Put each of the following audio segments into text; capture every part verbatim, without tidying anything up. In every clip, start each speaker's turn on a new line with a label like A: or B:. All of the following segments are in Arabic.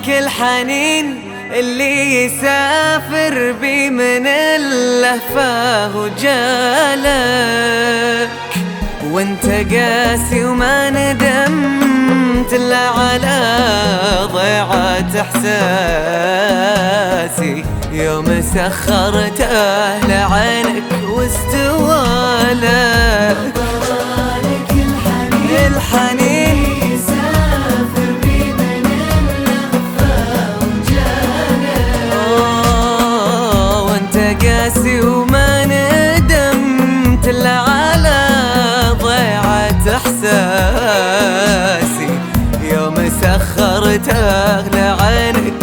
A: لك الحنين اللي يسافر بي من اللهفة وجالك، وانت قاسي وما ندمت الا على ضيعة احساسي يوم سخرته لعينك واستوالك. الحنين
B: يسافر بي من اللهفة وجالك،
A: وانت قاسي وما ندمت الا على ضيعة احساسي يوم سخرته لعينك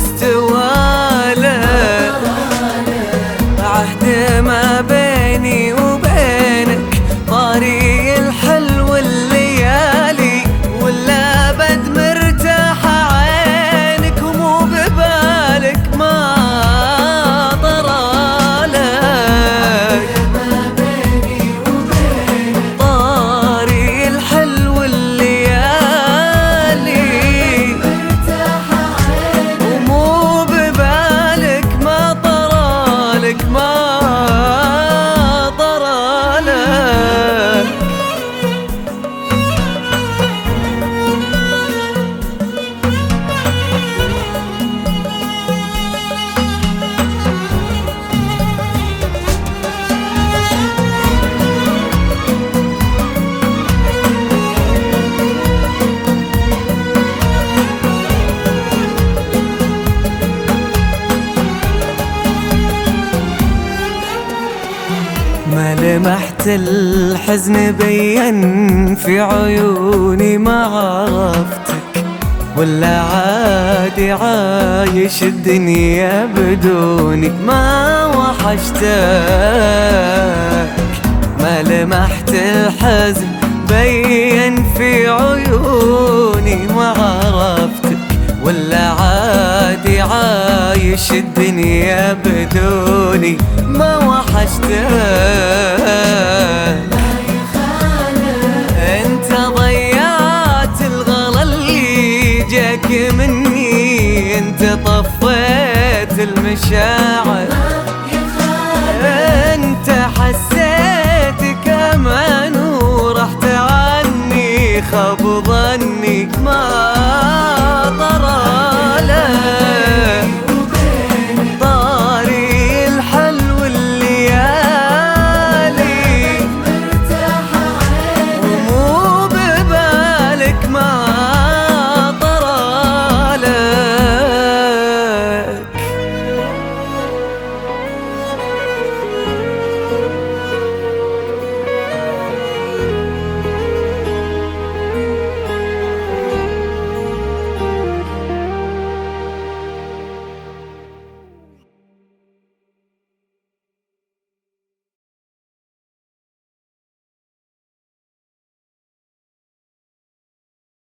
A: واستوالك. عهد ما بيني وبينك طاري الحلو الليالي، ولا بد مرتاح عينك ومو ببالك ما طرالك.
B: ما بيني وبينك
A: طاري الحلو الليالي
B: مرتاح عينك
A: ومو ببالك ما طرالك ما طرالك. ما لمحت الحزن بين في عيوني ما عرفتك، ولا عادي عايش الدنيا بدوني ما وحشتك. ما لمحت الحزن بين في عيوني ما عرفتك، ولا عادي عايش الدنيا بدوني ما وحشتك. انت ضيعت الغلا اللي جاك مني، انت طفيت المشاعر، انت حسيت كمان ورحت عني خاب ظني ما